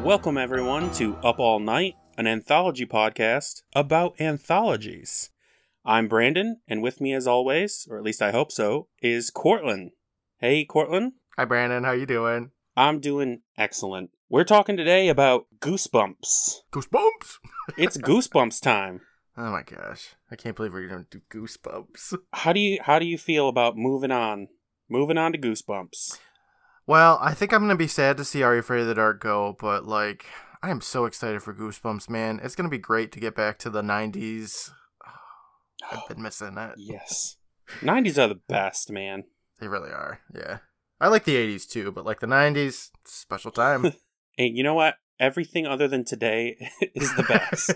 Welcome everyone to Up All Night, an anthology podcast about anthologies. I'm Brandon, and with me as always, or at least I hope so, is Courtland. Hey, Courtland. Hi, Brandon. How you doing? I'm doing excellent. We're talking today about Goosebumps. Goosebumps? It's Goosebumps time. Oh my gosh. I can't believe we're going to do Goosebumps. How do you feel about moving on? Moving on to Goosebumps. Well, I think I'm going to be sad to see Are You Afraid of the Dark go, but I am so excited for Goosebumps, man. It's going to be great to get back to the 90s. I've been missing that. Yes. 90s are the best, man. They really are, yeah. I like the 80s too, but the 90s, special time. Hey, you know what? Everything other than today is the best.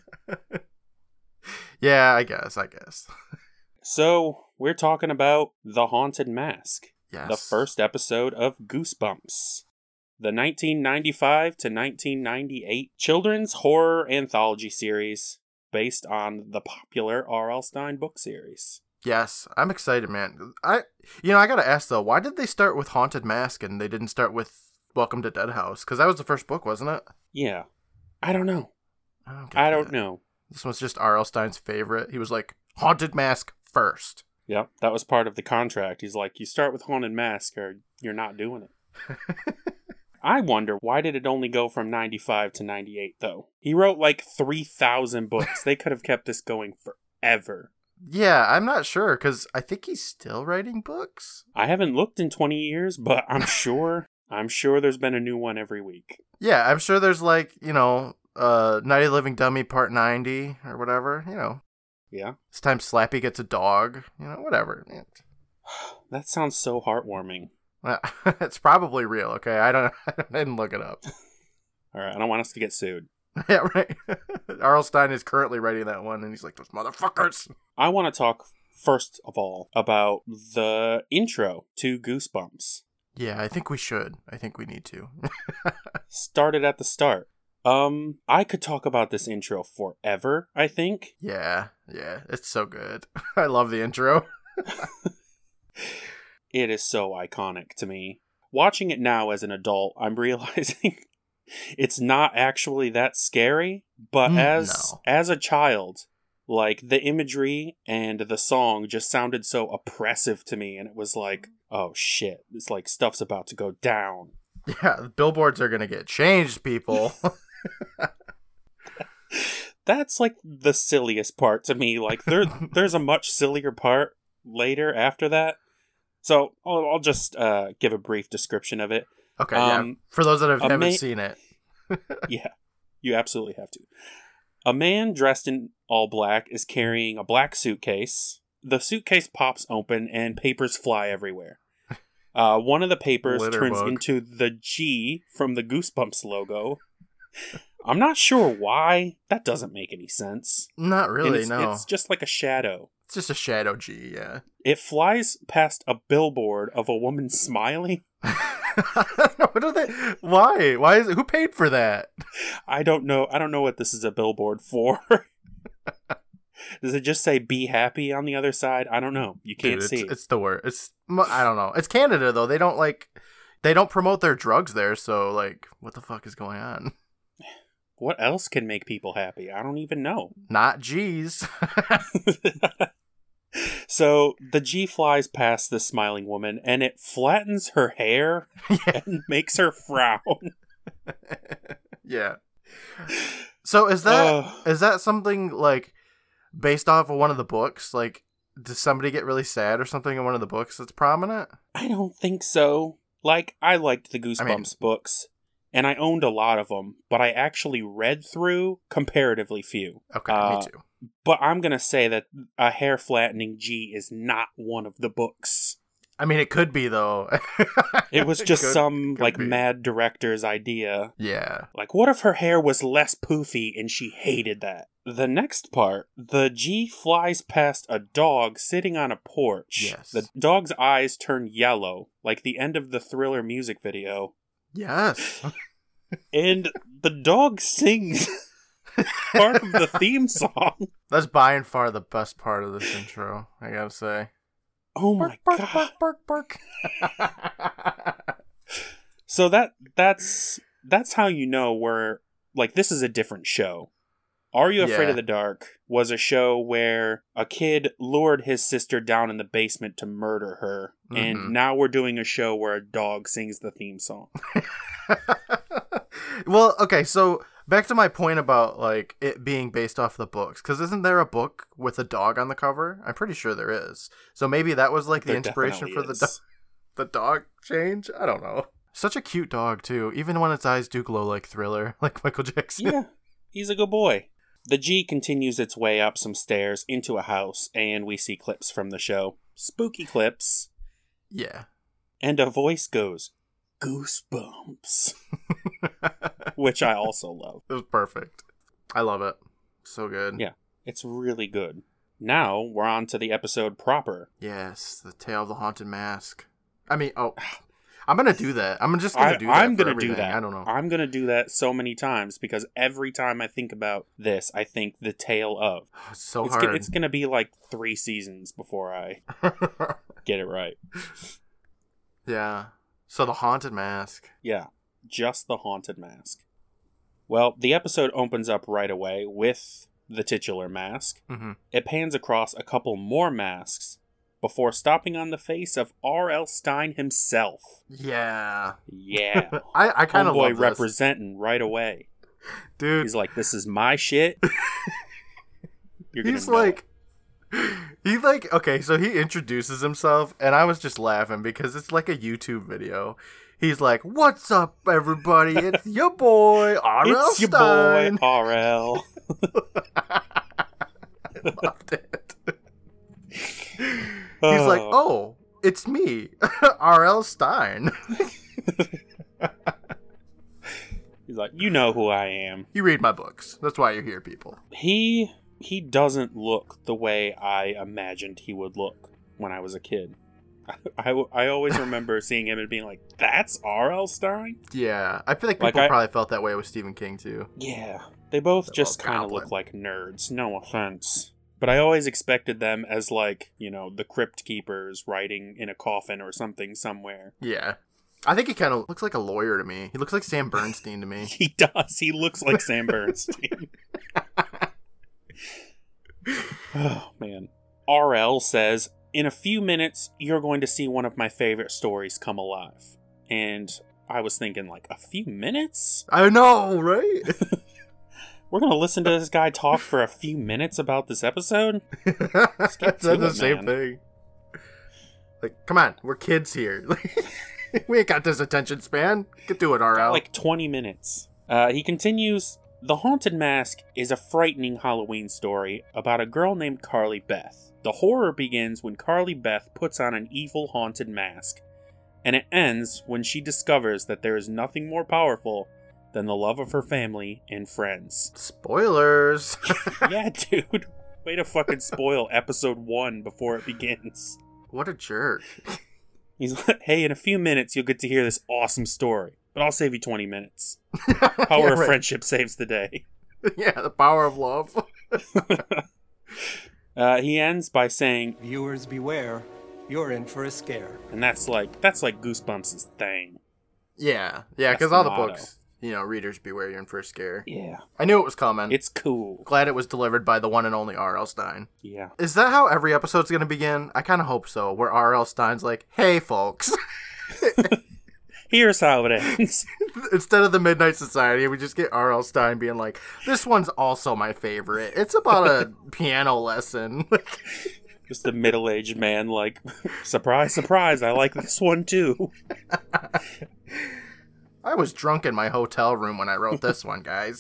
Yeah, I guess. So, we're talking about The Haunted Mask. Yes. The first episode of Goosebumps. The 1995 to 1998 children's horror anthology series based on the popular R.L. Stine book series. Yes, I'm excited, man. I gotta ask though, why did they start with Haunted Mask and they didn't start with Welcome to Dead House? Because that was the first book, wasn't it? Yeah. I don't know. I don't know. This was just R.L. Stine's favorite. He was like, Haunted Mask first. Yep, that was part of the contract. He's like, you start with Haunted Mask or you're not doing it. I wonder, why did it only go from 95 to 98, though? He wrote 3,000 books. They could have kept this going forever. Yeah, I'm not sure, because I think he's still writing books. I haven't looked in 20 years, but I'm sure there's been a new one every week. Yeah, I'm sure there's Night of the Living Dummy Part 90 or whatever, Yeah. This time Slappy gets a dog, whatever. That sounds so heartwarming. It's probably real, okay? I didn't look it up. All right, I don't want us to get sued. Yeah, right. R.L. Stine is currently writing that one, and he's like, those motherfuckers. I want to talk, first of all, about the intro to Goosebumps. Yeah, I think we should. I think we need to. Started at the start. I could talk about this intro forever, I think. Yeah, it's so good. I love the intro. It is so iconic to me. Watching it now as an adult, I'm realizing it's not actually that scary, but as a child, the imagery and the song just sounded so oppressive to me, and it was like, oh shit, it's like stuff's about to go down. Yeah, the billboards are gonna get changed, people. That's the silliest part to me. There's a much sillier part later after that. So I'll just give a brief description of it. Okay, yeah. For those that haven't seen it. Yeah, you absolutely have to. A man dressed in all black is carrying a black suitcase. The suitcase pops open and papers fly everywhere. One of the papers turns into the G from the Goosebumps logo. I'm not sure why. That doesn't make any sense. Not really, no. It's just like a shadow. It's just a shadow G, yeah. It flies past a billboard of a woman smiling. What are they? Why? Why is it? Who paid for that? I don't know. I don't know what this is a billboard for. Does it just say "Be happy" on the other side? I don't know. You can't see. It's the word. I don't know. It's Canada though. They don't promote their drugs there. So what the fuck is going on? What else can make people happy? I don't even know. Not G's. So the G flies past the smiling woman, and it flattens her hair and makes her frown. Yeah. So is that something based off of one of the books? Does somebody get really sad or something in one of the books that's prominent? I don't think so. I liked the Goosebumps books, and I owned a lot of them, but I actually read through comparatively few. Okay, me too. But I'm going to say that a hair flattening G is not one of the books. I mean, it could be, though. It was just some mad director's idea. Yeah. What if her hair was less poofy and she hated that? The next part, the G flies past a dog sitting on a porch. Yes. The dog's eyes turn yellow, like the end of the Thriller music video. Yes. And the dog sings part of the theme song. That's by and far the best part of this intro, I gotta say. Oh my god. Bark, bark, bark. So that's that's how you know we're, like, this is a different show. Are You Afraid Yeah. of the Dark was a show where a kid lured his sister down in the basement to murder her. And Mhm. now we're doing a show where a dog sings the theme song. Well, okay, so back to my point about like it being based off the books, because isn't there a book with a dog on the cover? I'm pretty sure there is. So maybe that was like the There inspiration for definitely the is. the dog change. I don't know. Such a cute dog too, even when its eyes do glow like Thriller, like Michael Jackson. Yeah, he's a good boy. The G continues its way up some stairs into a house, and we see clips from the show. Spooky clips. Yeah. And a voice goes, "Goosebumps," which I also love. It was perfect. I love it. So good. Yeah, it's really good. Now we're on to the episode proper. Yes, the Tale of the Haunted Mask. I mean, I'm gonna do that. I'm just gonna do that. I'm for gonna do everything. that. I don't know. I'm gonna do that so many times because every time I think about this, I think the tale of. It's so It's hard. it's gonna be like 3 seasons before I get it right. Yeah. So the Haunted Mask. Yeah, just the Haunted Mask. Well, the episode opens up right away with the titular mask. Mm-hmm. It pans across a couple more masks before stopping on the face of R.L. Stein himself. Yeah. Yeah. I kind of Homeboy love this. representing right away. Dude, He's like, this is my shit. You're gonna he's know like... it. Okay, so he introduces himself, and I was just laughing because it's like a YouTube video. He's like, "What's up, everybody? It's your boy, R.L. It's your Stein." boy, R.L. I loved it. He's like, "Oh, it's me, R.L. Stein." He's like, you know who I am. You read my books. That's why you're here, people. He doesn't look the way I imagined he would look when I was a kid. I always remember seeing him and being like, that's R.L. Stein? Yeah, I feel like Like, people probably felt that way with Stephen King too. Yeah. They both The just little kind of goblin. look like nerds. No offense. But I always expected them as, like, you know, the Crypt Keepers riding in a coffin or something somewhere. Yeah, I think he kind of looks like a lawyer to me. He looks like Sam Bernstein to me. He does. He looks like Sam Bernstein. Oh, man. RL says, in a few minutes, you're going to see one of my favorite stories come alive. And I was thinking, like, a few minutes? I know, right? We're going to listen to this guy talk for a few minutes about this episode? That's to the it, same man. thing. Like, come on, we're kids here. We ain't got this attention span. Get to it, RL. Like 20 minutes. He continues, The Haunted Mask is a frightening Halloween story about a girl named Carly Beth. The horror begins when Carly Beth puts on an evil haunted mask, and it ends when she discovers that there is nothing more powerful than the love of her family and friends. Spoilers. Yeah, dude. Way to fucking spoil episode 1 before it begins. What a jerk. He's like, hey, in a few minutes you'll get to hear this awesome story, but I'll save you 20 minutes. Yeah, Power of right. friendship saves the day. Yeah, the power of love. He ends by saying, Viewers beware, you're in for a scare. and that's like Goosebumps' thing. Yeah, That's because the all the motto. books, readers beware, you're in for a scare. Yeah. I knew it was coming. It's cool. Glad it was delivered by the one and only R.L. Stein. Yeah. Is that how every episode's going to begin? I kind of hope so, where R.L. Stein's like, hey, folks. Here's how it ends. Instead of the Midnight Society, we just get R.L. Stein being like, this one's also my favorite. It's about a piano lesson. Just a middle-aged man like, surprise, surprise, I like this one too. I was drunk in my hotel room when I wrote this one, guys.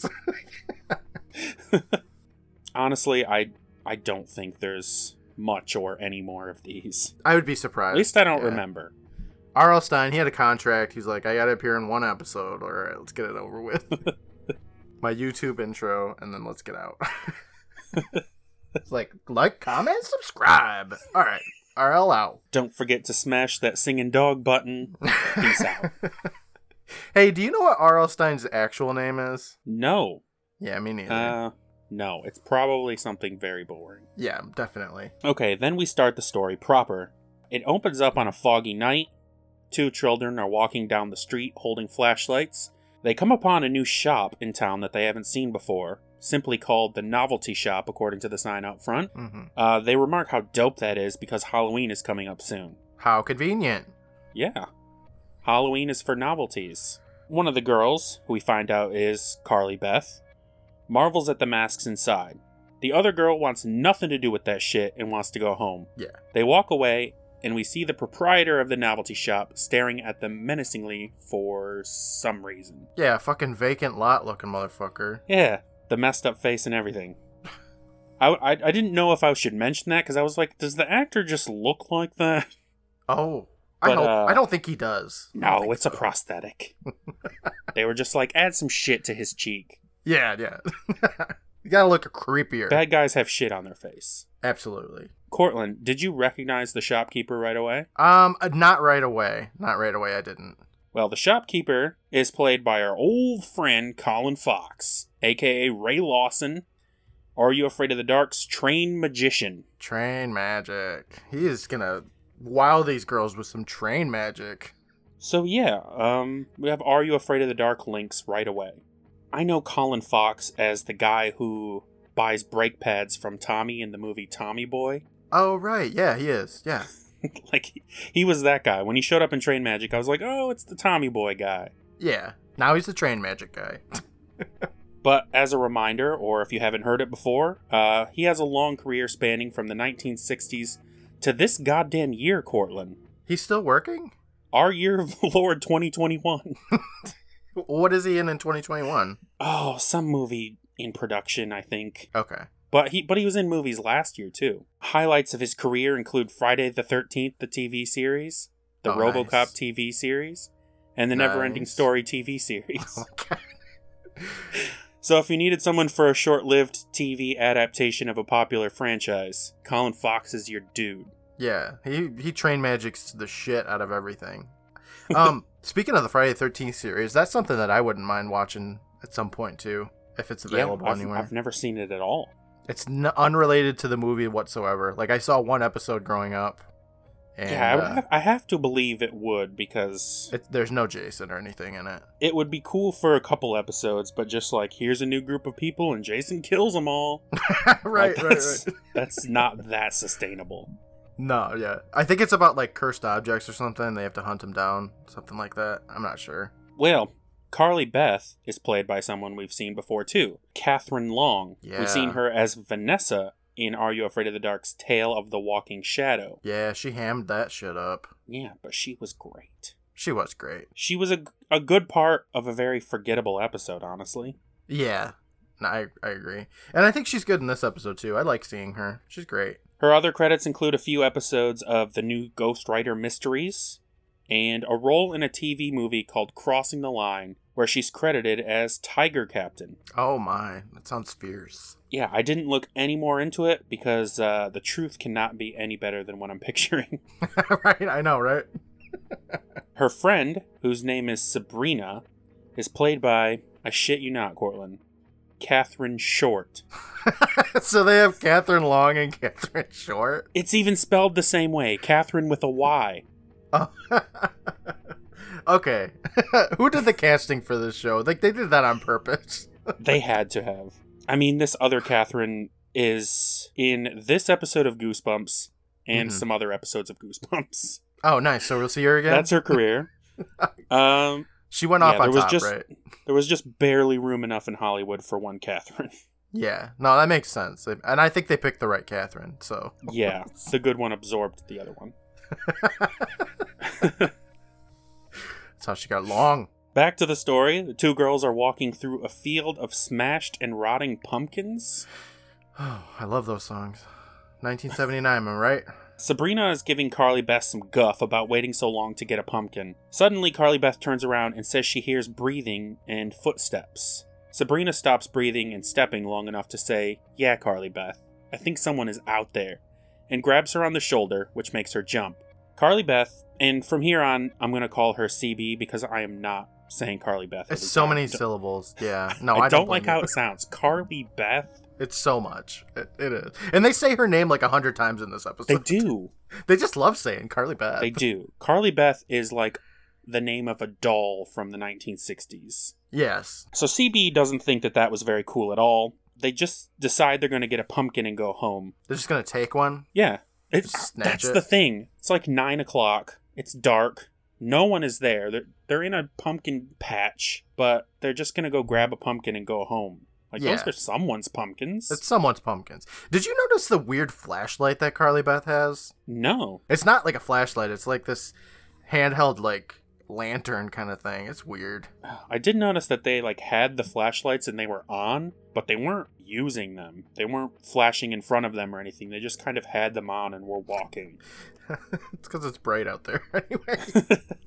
Honestly, I don't think there's much or any more of these. I would be surprised. At least I don't Yeah. remember. R.L. Stein, he had a contract. He's like, I gotta appear in one episode. All right, let's get it over with. My YouTube intro, and then let's get out. It's like, comment, subscribe. All right, R.L. out. Don't forget to smash that singing dog button. Peace out. Hey, do you know what R.L. Stein's actual name is? No. Yeah, me neither. No, it's probably something very boring. Yeah, definitely. Okay, then we start the story proper. It opens up on a foggy night. 2 children are walking down the street holding flashlights They come upon a new shop in town that they haven't seen before, simply called the Novelty Shop, according to the sign out front. Mm-hmm. They remark how dope that is because Halloween is coming up soon. How convenient. Yeah. Halloween is for novelties. One of the girls, who we find out is Carly Beth, marvels at the masks inside. The other girl wants nothing to do with that shit and wants to go home. Yeah. They walk away, and we see the proprietor of the novelty shop staring at them menacingly for some reason. Yeah, fucking vacant lot looking motherfucker. Yeah, the messed up face and everything. I didn't know if I should mention that, because I was like, does the actor just look like that? Oh, But, I don't think he does. No, it's a prosthetic. They were just like, add some shit to his cheek. Yeah. You gotta look creepier. Bad guys have shit on their face. Absolutely. Cortland, did you recognize the shopkeeper right away? Not right away. Not right away, I didn't. Well, the shopkeeper is played by our old friend Colin Fox, aka Ray Lawson. Are You Afraid of the Dark's trained magician? Train magic. He is gonna wow these girls with some train magic. So yeah, we have Are You Afraid of the Dark links right away. I know Colin Fox as the guy who buys brake pads from Tommy in the movie Tommy Boy. Oh, right. Yeah, he is. Yeah. Like, he was that guy. When he showed up in Train Magic, I was like, oh, it's the Tommy Boy guy. Yeah. Now he's the train magic guy. But as a reminder, or if you haven't heard it before, he has a long career spanning from the 1960s to this goddamn year, Cortland. He's still working? Our year of the Lord 2021. What is he in 2021? Oh, some movie in production, I think. Okay. But he was in movies last year, too. Highlights of his career include Friday the 13th, the TV series, the RoboCop nice. TV series, and the Nice. Neverending Story TV series. Oh my God. So if you needed someone for a short-lived TV adaptation of a popular franchise, Colin Fox is your dude. Yeah, he train magics the shit out of everything. Speaking of the Friday the 13th series, that's something that I wouldn't mind watching at some point too, if it's available anywhere. I've never seen it at all. It's unrelated to the movie whatsoever. Like, I saw one episode growing up. And, Yeah, I have to believe it would, because there's no Jason or anything in it. it would be cool for a couple episodes, but just like, here's a new group of people and Jason kills them all. right. That's not that sustainable. No, yeah. I think it's about, like, cursed objects or something. They have to hunt them down. Something like that. I'm not sure. Well, Carly Beth is played by someone we've seen before, too. Catherine Long. Yeah. We've seen her as Vanessa in Are You Afraid of the Dark's Tale of the Walking Shadow. Yeah, she hammed that shit up. Yeah, but she was great. She was great. She was a good part of a very forgettable episode, honestly. Yeah. No, I agree. And I think she's good in this episode, too. I like seeing her. She's great. Her other credits include a few episodes of the new Ghost Rider Mysteries, and a role in a TV movie called Crossing the Line, where she's credited as Tiger Captain. Oh my, that sounds fierce. Yeah, I didn't look any more into it because the truth cannot be any better than what I'm picturing. Right, I know, right? Her friend, whose name is Sabrina, is played by, I shit you not, Cortland, Catherine Short. So they have Catherine Long and Catherine Short? It's even spelled the same way, Catherine with a Y. Oh. Okay. Who did the casting for this show? Like, they did that on purpose. They had to have. I mean, this other Catherine is in this episode of Goosebumps and some other episodes of Goosebumps. Oh, nice. So we'll see her again? That's her career. She went off on top, right? There was just barely room enough in Hollywood for one Catherine. Yeah. No, that makes sense. And I think they picked the right Catherine, so. Yeah, the good one absorbed the other one. That's how she got long. Back to the story. The two girls are walking through a field of smashed and rotting pumpkins. Oh, I love those songs. 1979, am I right? Sabrina is giving Carly Beth some guff about waiting so long to get a pumpkin. Suddenly, Carly Beth turns around and says she hears breathing and footsteps. Sabrina stops breathing and stepping long enough to say, "Yeah, Carly Beth, I think someone is out there," and grabs her on the shoulder, which makes her jump. Carly Beth, and from here on, I'm going to call her CB because I am not saying Carly Beth. It's so many syllables. Yeah. No, I I don't like how it sounds. Carly Beth? It's so much. It is. And they say her name like 100 times in this episode. They do. They just love saying Carly Beth. They do. Carly Beth is like the name of a doll from the 1960s. Yes. So CB doesn't think that was very cool at all. They just decide they're going to get a pumpkin and go home. They're just going to take one? Yeah. Snatch That's it? the thing. It's like 9 o'clock. It's dark. No one is there. They're in a pumpkin patch, but they're just going to go grab a pumpkin and go home. Like, Yeah. those are someone's pumpkins. It's someone's pumpkins. Did you notice the weird flashlight that Carly Beth has? No. It's not like a flashlight. It's like this handheld, like, lantern kind of thing. It's weird. I did notice that they, like, had the flashlights and they were on, but they weren't using them. They weren't flashing in front of them or anything. They just kind of had them on and were walking. It's because it's bright out there anyway.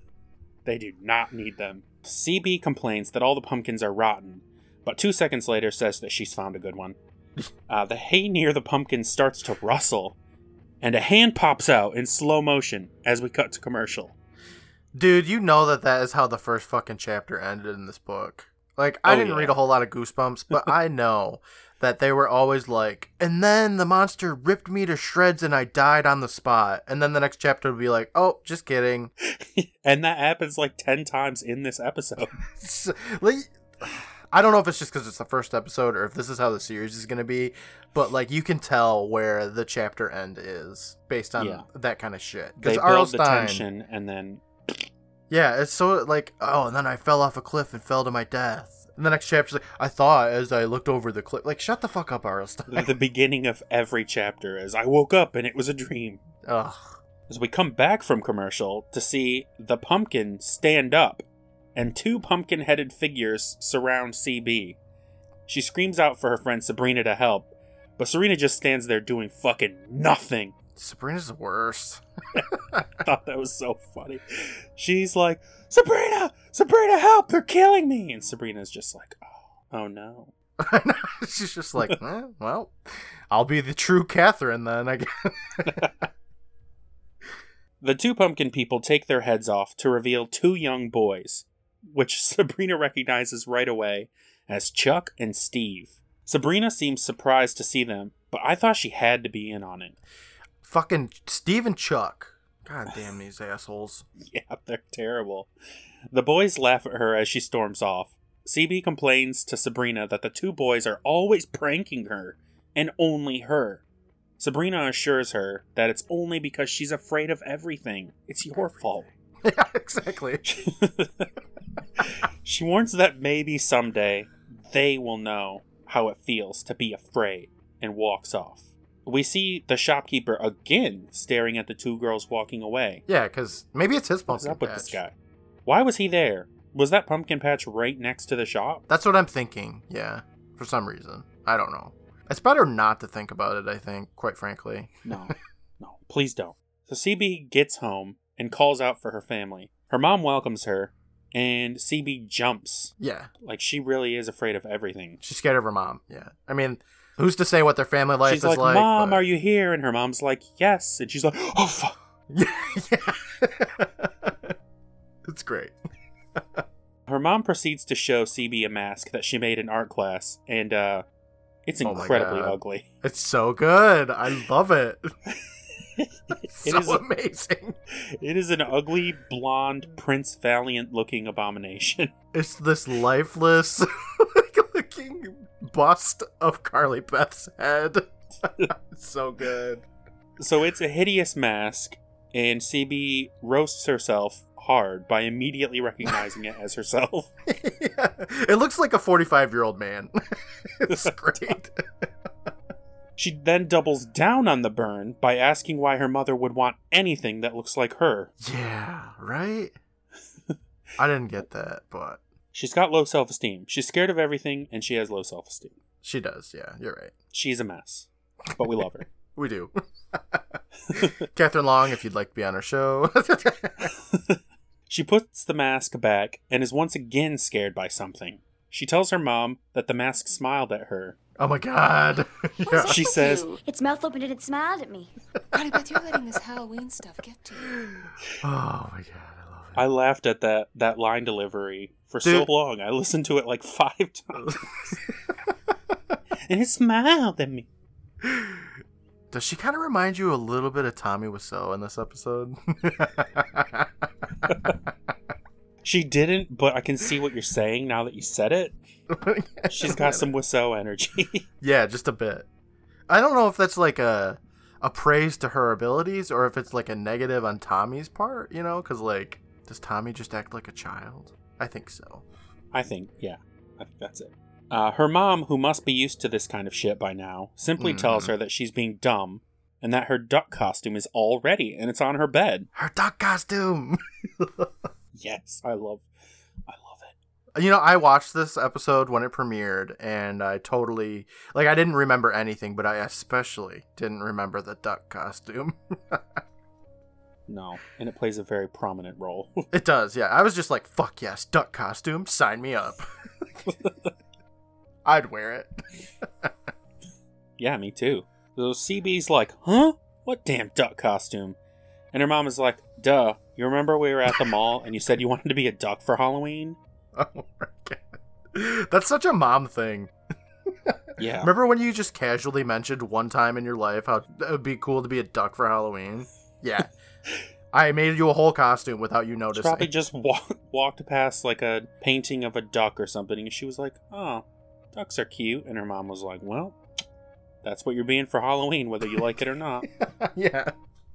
They do not need them. CB complains that all the pumpkins are rotten, but 2 seconds later says that she's found a good one. The hay near the pumpkin starts to rustle, and a hand pops out in slow motion as we cut to commercial. Dude, you know that is how the first fucking chapter ended in this book. Like, I didn't read a whole lot of Goosebumps, but I know that they were always like, and then the monster ripped me to shreds and I died on the spot. And then the next chapter would be like, oh, just kidding. And that happens like 10 times in this episode. Like, I don't know if it's just because it's the first episode or if this is how the series is going to be, but like you can tell where the chapter end is based on that kind of shit. They R.L. build the Stine, tension and then... Yeah, it's so like, oh, and then I fell off a cliff and fell to my death. And the next chapter's like, I thought as I looked over the cliff. Like, shut the fuck up, R.L. Stine. The beginning of every chapter is, I woke up and it was a dream. Ugh. As we come back from commercial to see the pumpkin stand up, and 2 pumpkin-headed figures surround CB. She screams out for her friend Sabrina to help, but Serena just stands there doing fucking nothing. Sabrina's the worst. I thought that was so funny. She's like, Sabrina! Sabrina, help! They're killing me! And Sabrina's just like, oh no. She's just like, well, I'll be the true Catherine then, I guess. The 2 pumpkin people take their heads off to reveal 2 young boys, which Sabrina recognizes right away as Chuck and Steve. Sabrina seems surprised to see them, but I thought she had to be in on it. Fucking Steve and Chuck. God damn these assholes. Yeah, they're terrible. The boys laugh at her as she storms off. CB complains to Sabrina that the 2 boys are always pranking her, and only her. Sabrina assures her that it's only because she's afraid of everything. It's your fault. Yeah, exactly. She warns that maybe someday they will know how it feels to be afraid, and walks off. We see the shopkeeper again staring at the 2 girls walking away. Yeah, because maybe it's his What's pumpkin up with patch. this guy? Why was he there? Was that pumpkin patch right next to the shop? That's what I'm thinking, yeah. For some reason. I don't know. It's better not to think about it, I think, quite frankly. No, please don't. So CB gets home and calls out for her family. Her mom welcomes her, and CB jumps. Yeah. Like, she really is afraid of everything. She's scared of her mom, yeah. I mean, who's to say what their family life She's is like? Mom, but... are you here? And her mom's like, yes. And she's like, oh, fuck. Yeah. It's great. Her mom proceeds to show CB a mask that she made in art class, and it's incredibly ugly. It's so good. I love it. It's It so is amazing. It is an ugly, blonde, Prince Valiant-looking abomination. It's this lifeless looking bust of Carly Beth's head. It's so good. So it's a hideous mask, and CB roasts herself hard by immediately recognizing it as herself. Yeah. It looks like a 45-year-old man. It's great. She then doubles down on the burn by asking why her mother would want anything that looks like her. Yeah, right? I didn't get that, but... She's got low self-esteem. She's scared of everything, and she has low self-esteem. She does, yeah, you're right. She's a mess, but we love her. We do. Catherine Long, if you'd like to be on our show. She puts the mask back and is once again scared by something. She tells her mom that the mask smiled at her. Oh my god. Yeah. She says, its mouth opened and it smiled at me. Carly Beth, you're letting this Halloween stuff get to you. Oh my god, I love it. I laughed at that line delivery for so long. I listened to it like 5 times. And it smiled at me. Does she kind of remind you a little bit of Tommy Wiseau in this episode? She didn't, but I can see what you're saying now that you said it. She's got some Wiseau energy. Yeah, just a bit. I don't know if that's like a praise to her abilities or if it's like a negative on Tommy's part, you know? Because, like, does Tommy just act like a child? I think so. I think that's it. Her mom, who must be used to this kind of shit by now, simply tells her that she's being dumb and that her duck costume is all ready and it's on her bed. Her duck costume! Yes, I love it. You know, I watched this episode when it premiered, and I totally... Like, I didn't remember anything, but I especially didn't remember the duck costume. No, and it plays a very prominent role. It does, yeah. I was just like, fuck yes, duck costume, sign me up. I'd wear it. Yeah, me too. So CB's like, huh? What damn duck costume? And her mom is like, duh, you remember we were at the mall and you said you wanted to be a duck for Halloween? Oh my god. That's such a mom thing. Yeah. Remember when you just casually mentioned one time in your life how it would be cool to be a duck for Halloween? Yeah. I made you a whole costume without you noticing. She probably just walked past like a painting of a duck or something, and she was like, oh, ducks are cute. And her mom was like, well, that's what you're being for Halloween, whether you like it or not. Yeah.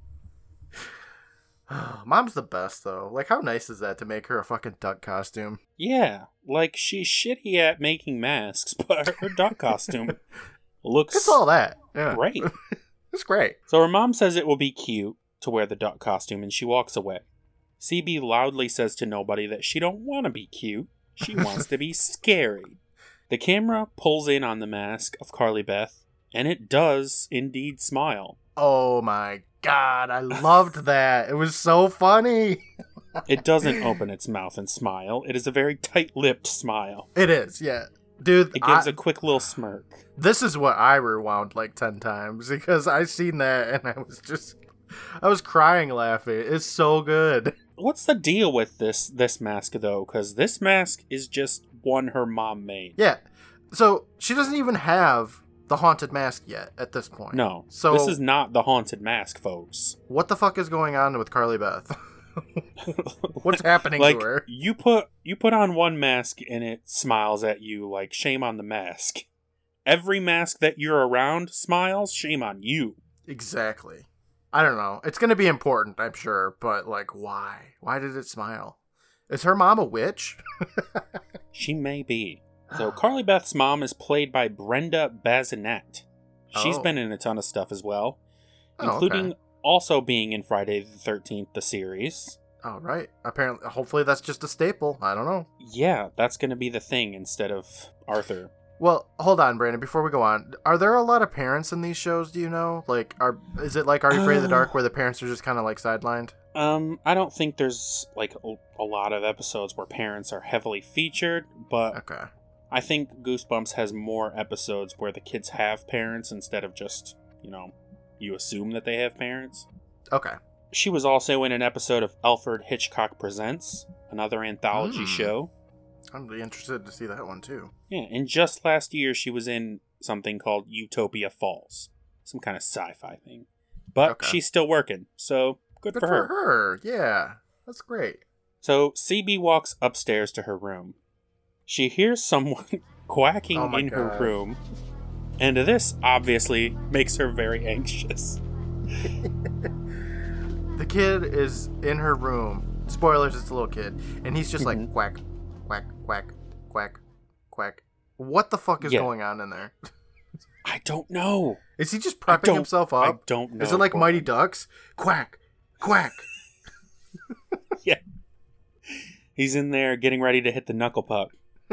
Mom's the best, though. Like, how nice is that to make her a fucking duck costume? Yeah, like, she's shitty at making masks, but her duck costume looks It's all that. Yeah. great. It's great. So her mom says it will be cute to wear the duck costume, and she walks away. CB loudly says to nobody that she don't want to be cute. She wants to be scary. The camera pulls in on the mask of Carly Beth, and it does indeed smile. Oh my god, I loved that. It was so funny. It doesn't open its mouth and smile. It is a very tight-lipped smile. It is, yeah. Dude, It gives a quick little smirk. this is what I rewound like 10 times because I seen that and I was crying laughing. It's so good. What's the deal with this mask, though? Because this mask is just one her mom made. Yeah. So she doesn't even have the haunted mask yet at this point. No. So this is not the haunted mask, folks. what the fuck is going on with Carly Beth? What's happening Like, to her? you put on one mask and it smiles at you like, shame on the mask. Every mask that you're around smiles, shame on you. Exactly. I don't know. It's going to be important, I'm sure, but like, why? Why did it smile? Is her mom a witch? She may be. So Carly Beth's mom is played by Brenda Bazinet. She's Oh. been in a ton of stuff as well, Oh, including okay. also being in Friday the 13th, the series. Oh, right. Apparently, hopefully that's just a staple. I don't know. Yeah, that's going to be the thing instead of Arthur. Well, hold on, Brandon. Before we go on, are there a lot of parents in these shows? Do you know? Like, is it like Are You Afraid of the Dark, where the parents are just kind of like sidelined? I don't think there's like a lot of episodes where parents are heavily featured, but Okay. I think Goosebumps has more episodes where the kids have parents instead of just, you assume that they have parents. Okay. She was also in an episode of Alfred Hitchcock Presents, another anthology show. I'm really interested to see that one too. Yeah, and just last year she was in something called Utopia Falls, some kind of sci-fi thing. But Okay. she's still working, so good for her. her. Yeah. That's great. So CB walks upstairs to her room. She hears someone quacking Oh my in her God. room, and this obviously makes her very anxious. The kid is in her room. Spoilers, it's a little kid. And he's just like, Mhm. quack, quack, quack, quack, quack. What the fuck is Yeah. going on in there? I don't know. Is he just I prepping don't- himself I up? don't know. Is it like Corbin. Mighty Ducks? Quack, quack. Yeah. He's in there getting ready to hit the knuckle puck.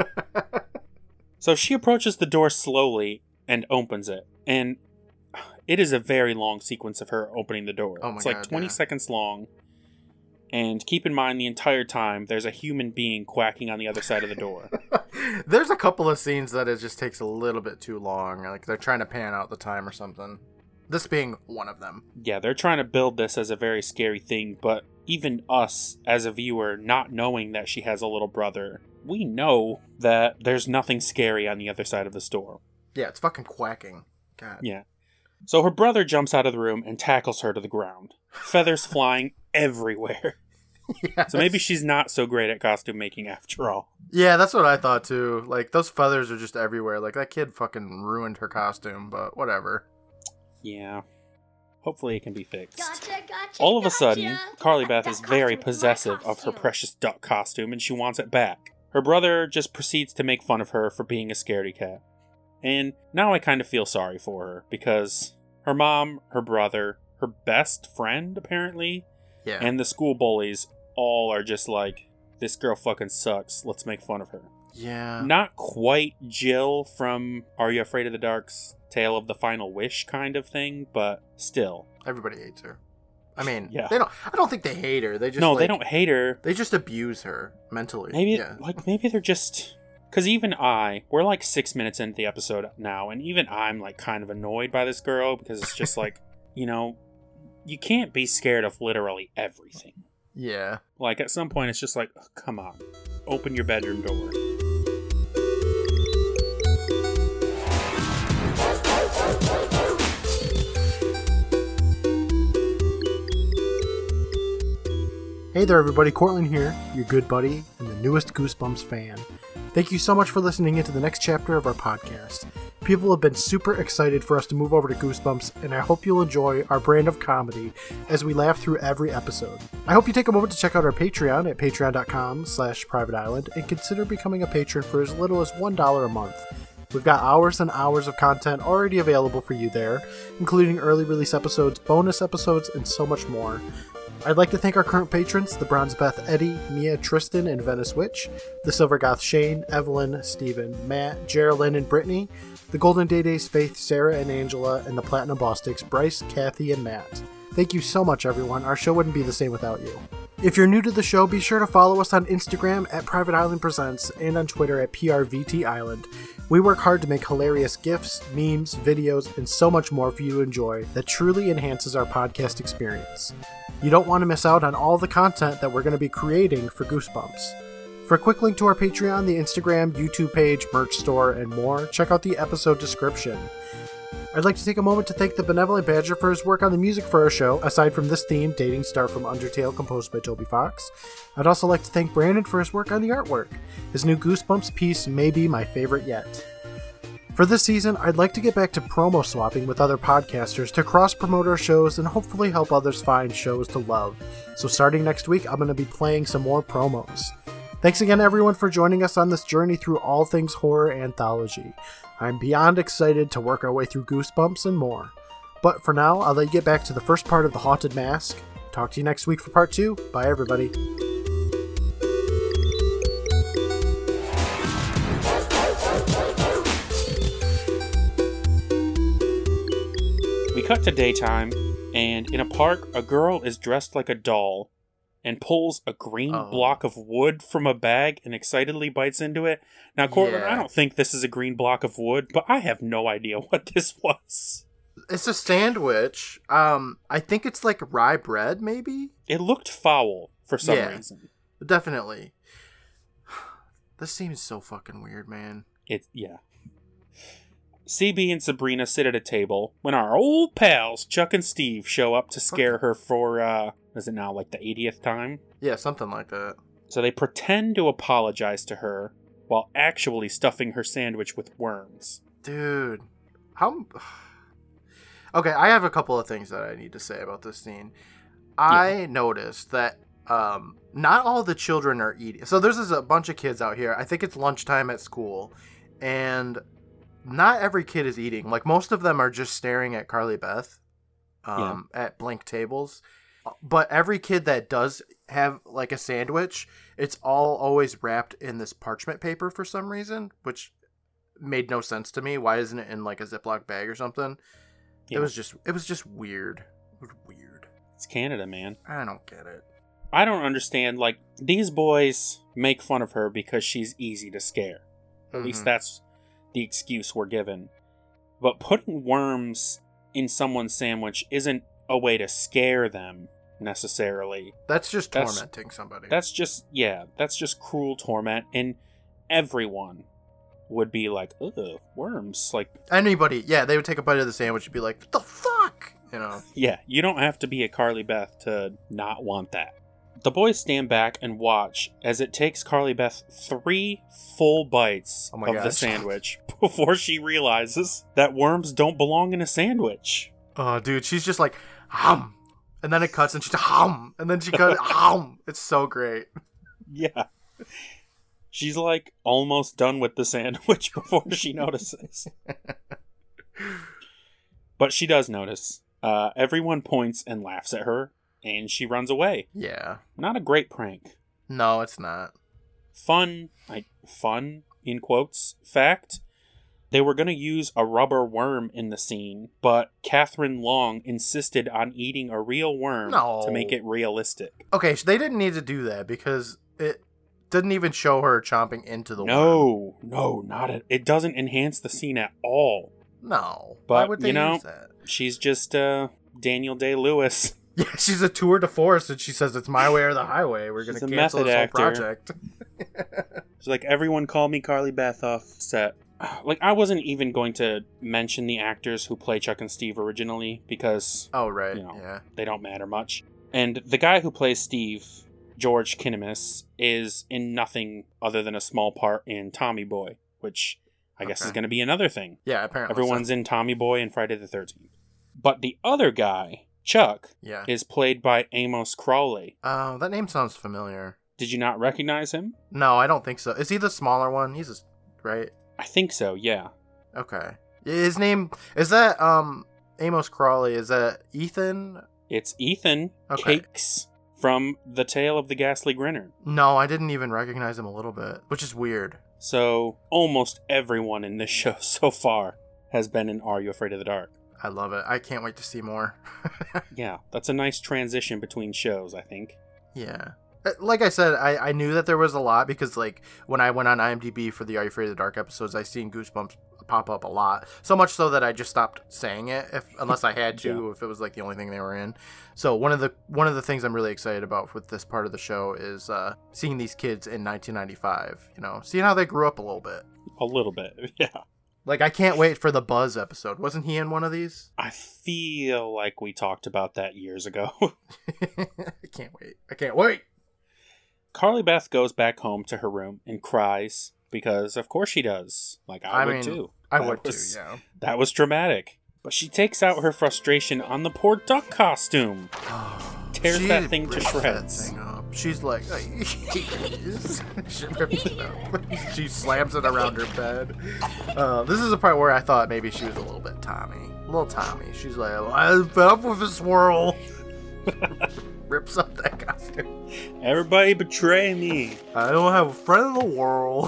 So she approaches the door slowly and opens it. And it is a very long sequence of her opening the door. Oh my it's like God, 20 yeah. seconds long. And keep in mind, the entire time, there's a human being quacking on the other side of the door. There's a couple of scenes that it just takes a little bit too long. Like they're trying to pan out the time or something. This being one of them. Yeah, they're trying to build this as a very scary thing, but even us, as a viewer, not knowing that she has a little brother, we know that there's nothing scary on the other side of this door. Yeah, it's fucking quacking. God. Yeah. So her brother jumps out of the room and tackles her to the ground. Feathers flying everywhere. Yes. So maybe she's not so great at costume making after all. Yeah, that's what I thought too. Like, those feathers are just everywhere. Like, that kid fucking ruined her costume, but whatever. Yeah. Hopefully it can be fixed. Gotcha. All of a sudden, gotcha. Carly Beth That is very costume is my possessive of her costume. precious duck costume and she wants it back. Her brother just proceeds to make fun of her for being a scaredy cat. And now I kind of feel sorry for her because her mom, her brother, her best friend, apparently, Yeah. and the school bullies all are just like, this girl fucking sucks. Let's make fun of her. Yeah. Not quite Jill from Are You Afraid of the Dark's Tale of the Final Wish kind of thing, but still. Everybody hates her. I mean, Yeah. I don't think they hate her. They just No, like, they don't hate her. They just abuse her mentally. Maybe, Yeah. maybe they're just... Because even we're like 6 minutes into the episode now, and even I'm like kind of annoyed by this girl because it's just like, you can't be scared of literally everything. Yeah. Like at some point it's just like, oh, come on, open your bedroom door. Hey there, everybody. Cortland here, your good buddy and the newest Goosebumps fan. Thank you so much for listening into the next chapter of our podcast. People have been super excited for us to move over to Goosebumps, and I hope you'll enjoy our brand of comedy as we laugh through every episode. I hope you take a moment to check out our Patreon at patreon.com/Private Island and consider becoming a patron for as little as $1 a month. We've got hours and hours of content already available for you there, including early release episodes, bonus episodes, and so much more. I'd like to thank our current patrons, the Bronze Beth Eddie, Mia Tristan, and Venice Witch, the Silver Goth Shane, Evelyn, Steven, Matt, Geraldine, and Brittany, the Golden Day Days Faith, Sarah, and Angela, and the Platinum Bostics, Bryce, Kathy, and Matt. Thank you so much, everyone. Our show wouldn't be the same without you. If you're new to the show, be sure to follow us on Instagram at Private Island Presents and on Twitter at PRVT Island. We work hard to make hilarious GIFs, memes, videos, and so much more for you to enjoy that truly enhances our podcast experience. You don't want to miss out on all the content that we're going to be creating for Goosebumps. For a quick link to our Patreon, the Instagram, YouTube page, merch store, and more, check out the episode description. I'd like to take a moment to thank the Benevolent Badger for his work on the music for our show, aside from this theme, Dating Star from Undertale, composed by Toby Fox. I'd also like to thank Brandon for his work on the artwork. His new Goosebumps piece may be my favorite yet. For this season, I'd like to get back to promo swapping with other podcasters to cross-promote our shows and hopefully help others find shows to love. So starting next week, I'm going to be playing some more promos. Thanks again, everyone, for joining us on this journey through all things horror anthology. I'm beyond excited to work our way through Goosebumps and more. But for now, I'll let you get back to the first part of The Haunted Mask. Talk to you next week for part 2. Bye, everybody. We cut to daytime, and in a park, a girl is dressed like a doll and pulls a green block of wood from a bag and excitedly bites into it. Now, Cortland, Yeah. I don't think this is a green block of wood, but I have no idea what this was. It's a sandwich. I think it's like rye bread, maybe? It looked foul for some Yeah. reason. Definitely. This seems so fucking weird, man. Yeah. CB and Sabrina sit at a table when our old pals, Chuck and Steve, show up to scare her for, is it now like the 80th time? Yeah, something like that. So they pretend to apologize to her while actually stuffing her sandwich with worms. Dude. How... Okay, I have a couple of things that I need to say about this scene. I noticed that not all the children are eating. So there's a bunch of kids out here. I think it's lunchtime at school. And not every kid is eating. Like, most of them are just staring at Carly Beth at blank tables. But every kid that does have, like, a sandwich, it's all always wrapped in this parchment paper for some reason, which made no sense to me. Why isn't it in, like, a Ziploc bag or something? Yeah. It was just weird. It was weird. It's Canada, man. I don't get it. I don't understand. Like, these boys make fun of her because she's easy to scare. At least that's the excuse we're given. But putting worms in someone's sandwich isn't a way to scare them, necessarily. That's just tormenting somebody. That's just cruel torment, and everyone would be like, ugh, worms. Like, anybody, yeah, they would take a bite of the sandwich and be like, what the fuck? You know? yeah, you don't have to be a Carly Beth to not want that. The boys stand back and watch as it takes Carly Beth 3 full bites Oh my of the gosh. sandwich before she realizes that worms don't belong in a sandwich. Oh, dude, she's just like, hum. And then it cuts and she's hum. And then she cuts, hum. It's so great. Yeah. She's like almost done with the sandwich before she notices. But she does notice. Everyone points and laughs at her, and she runs away. Yeah. Not a great prank. No, it's not. Fun, in quotes, fact. They were going to use a rubber worm in the scene, but Catherine Long insisted on eating a real worm No. to make it realistic. Okay, so they didn't need to do that because it didn't even show her chomping into the worm. No, not it. It doesn't enhance the scene at all. No. But, Why would they you know, use that? She's just Daniel Day-Lewis. Yeah, she's a tour de force and she says it's my way or the highway. We're going She's to a cancel method this whole actor. project. She's like, everyone call me Carly Beth off set. Like, I wasn't even going to mention the actors who play Chuck and Steve originally because, Oh, right. you know, Yeah. they don't matter much. And the guy who plays Steve, George Kinnamus, is in nothing other than a small part in Tommy Boy, which I guess Okay. is going to be another thing. Yeah, apparently. Everyone's in Tommy Boy and Friday the 13th. But the other guy, Chuck, Yeah. is played by Amos Crawley. Oh, that name sounds familiar. Did you not recognize him? No, I don't think so. Is he the smaller one? He's a, right? I think so, yeah. Okay. His name is that Amos Crawley, is that Ethan? It's Ethan Okay. Cakes from The Tale of the Ghastly Grinner. No, I didn't even recognize him a little bit, which is weird. So, almost everyone in this show so far has been in Are You Afraid of the Dark? I love it. I can't wait to see more. Yeah, that's a nice transition between shows, I think. Yeah. Like I said, I knew that there was a lot because, like, when I went on IMDb for the Are You Afraid of the Dark episodes, I seen Goosebumps pop up a lot. So much so that I just stopped saying it, unless I had to, Yeah. if it was like the only thing they were in. So one of the things I'm really excited about with this part of the show is seeing these kids in 1995. You know, seeing how they grew up a little bit. A little bit, yeah. Like, I can't wait for the Buzz episode. Wasn't he in one of these? I feel like we talked about that years ago. I can't wait. I can't wait. Carly Beth goes back home to her room and cries because, of course, she does. Like, I would too. I That would was- too, yeah. That was dramatic. But she takes out her frustration on the poor duck costume. Tears She that thing to rips that shreds. thing up. She's like, I hate this. She rips it up. She slams it around her bed. This is a part where I thought maybe she was a little bit Tommy. A little Tommy. She's like, I'm fed up with this world. Rips up that costume. Everybody betray me. I don't have a friend in the world.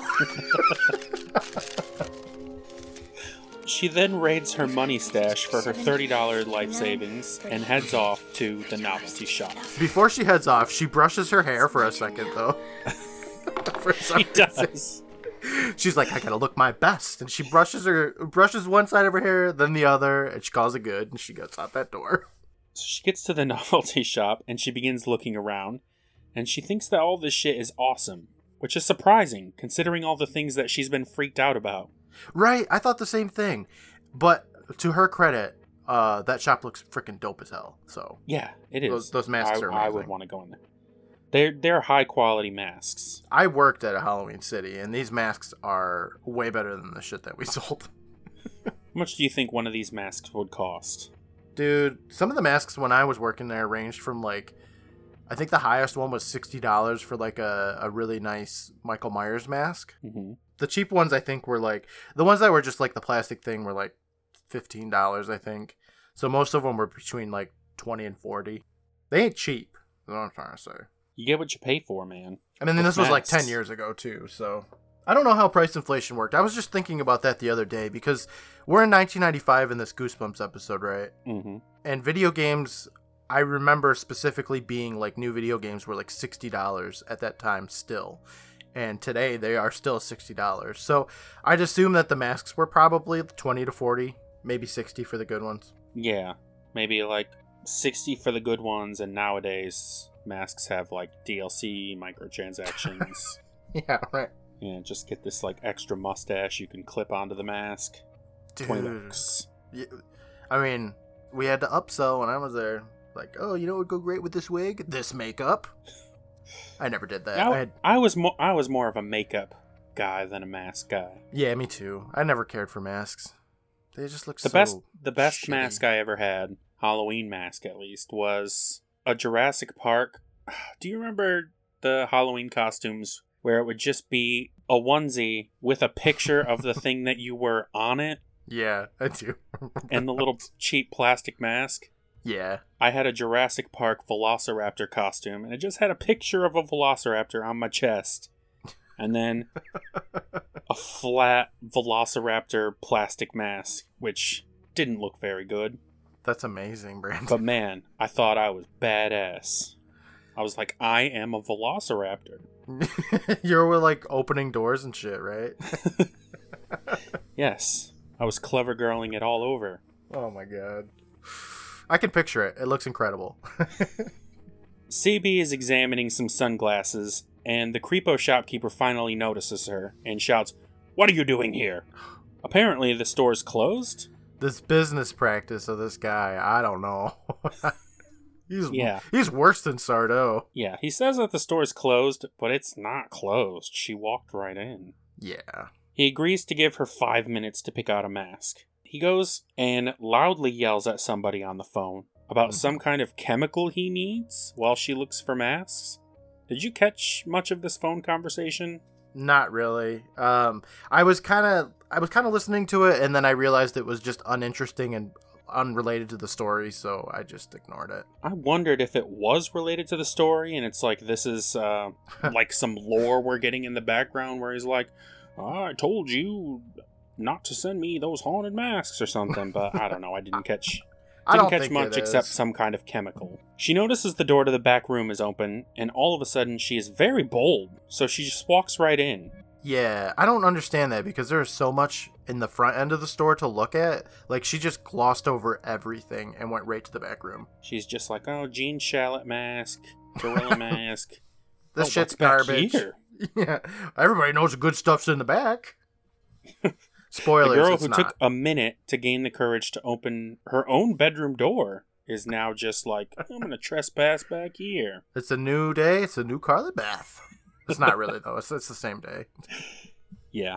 She then raids her money stash for her $30 life savings and heads off to the novelty shop. Before she heads off, she brushes her hair for a second, though. For some She reason. does. She's like, I gotta look my best, and she brushes one side of her hair, then the other, and she calls it good, and she gets out that door. So she gets to the novelty shop and she begins looking around, and she thinks that all this shit is awesome, which is surprising considering all the things that she's been freaked out about. Right, I thought the same thing, but to her credit, that shop looks freaking dope as hell. So Yeah, it is. Those masks are I would amazing. want to go in there. They're high quality masks. I worked at a Halloween City, and these masks are way better than the shit that we sold. How much do you think one of these masks would cost? Dude, some of the masks when I was working there ranged from like, I think the highest one was $60 for like a really nice Michael Myers mask. Mm-hmm. The cheap ones, I think, were like, the ones that were just like the plastic thing were like $15, I think. So most of them were between like 20 and 40. They ain't cheap, is what I'm trying to say. You get what you pay for, man. I mean, With this was like masks. 10 years ago, too, so. I don't know how price inflation worked. I was just thinking about that the other day because we're in 1995 in this Goosebumps episode, right? Mm-hmm. And video games, I remember specifically being like new video games were like $60 at that time still. And today they are still $60. So I'd assume that the masks were probably 20 to 40, maybe 60 for the good ones. Yeah, maybe like 60 for the good ones, and nowadays masks have like DLC, microtransactions. Yeah, right. Yeah, just get this like extra mustache you can clip onto the mask. Dude. $20. Yeah, I mean, we had to upsell when I was there. Like, oh, you know what would go great with this wig? This makeup. I never did that. I was more of a makeup guy than a mask guy. Yeah, me too. I never cared for masks. They just look The best shitty. mask I ever had, Halloween mask at least, was a Jurassic Park. Do you remember the Halloween costumes where it would just be a onesie with a picture of the thing that you were on it? Yeah, I do. And the little cheap plastic mask? Yeah. I had a Jurassic Park Velociraptor costume, and it just had a picture of a Velociraptor on my chest. And then a flat Velociraptor plastic mask, which didn't look very good. That's amazing, Brandon. But man, I thought I was badass. I was like, I am a Velociraptor. You're like opening doors and shit, right? Yes. I was clever girling it all over. Oh my god. I can picture it. It looks incredible. CB is examining some sunglasses, and the creepo shopkeeper finally notices her and shouts, "What are you doing here?" Apparently the store's closed. This business practice of this guy, I don't know. He's worse than Sardo. Yeah, he says that the store's closed, but it's not closed. She walked right in. Yeah. He agrees to give her 5 minutes to pick out a mask. He goes and loudly yells at somebody on the phone about some kind of chemical he needs while she looks for masks. Did you catch much of this phone conversation? Not really. I was kind of listening to it, and then I realized it was just uninteresting and unrelated to the story, so I just ignored it. I wondered if it was related to the story, and it's like this is like some lore we're getting in the background where he's like, "I told you not to send me those haunted masks" or something, but I don't know. I didn't catch much except some kind of chemical. She notices the door to the back room is open, and all of a sudden she is very bold, so she just walks right in. Yeah, I don't understand that because there's so much in the front end of the store to look at. Like, she just glossed over everything and went right to the back room. She's just like, oh, Gene Shalit mask, gorilla mask. This shit's garbage. Here? Yeah, everybody knows the good stuff's in the back. Spoilers, the girl who took a minute to gain the courage to open her own bedroom door is now just like, I'm going to trespass back here. It's a new day. It's a new Carly Bath. It's not really, though. It's the same day. Yeah.